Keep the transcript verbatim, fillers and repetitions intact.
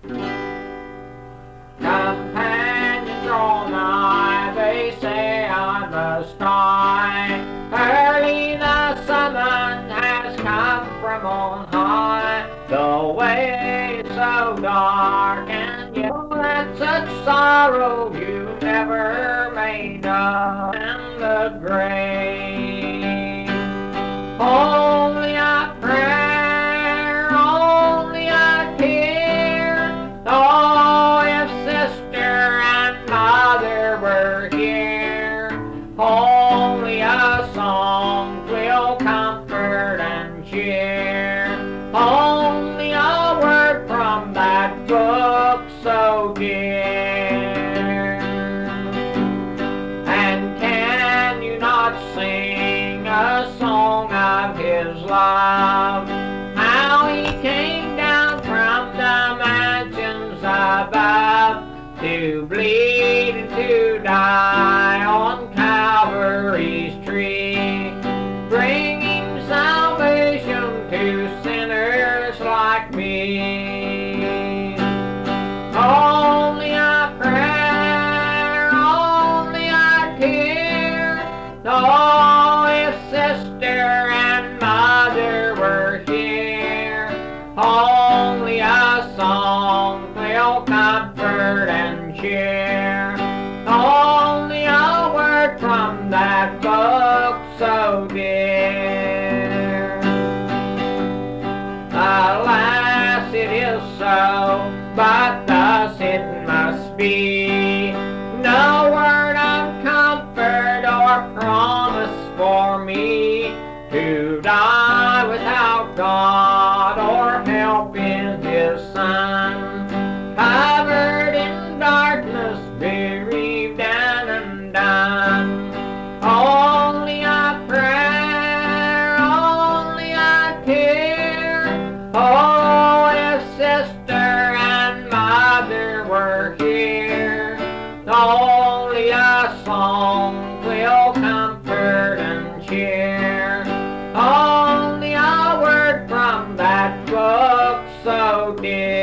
Companions draw nigh, they say on the sky, early the summons has come from on high. The way is so dark and yet that such sorrow you never may know in the grave. Only a prayer, only a tear, oh, if sister and mother were here, only a song will comfort and cheer, only a word from that book so dear. And can you not sing a song of his love, how he came down from the mansions above to bleed and to die on Calvary's tree, bringing salvation to sinners like me. Only a prayer, only a tear, oh, if sister and mother were here, only a song will comfort and cheer, only a word from that book so dear. Alas, it is so, but thus it must be. No word of comfort or promise for me to die without God or help in His Son, covered in darkness, bereaved and undone. Only a prayer, only a tear, oh, if sister and mother were here, only a song will comfort and cheer, only a word from that book so dear.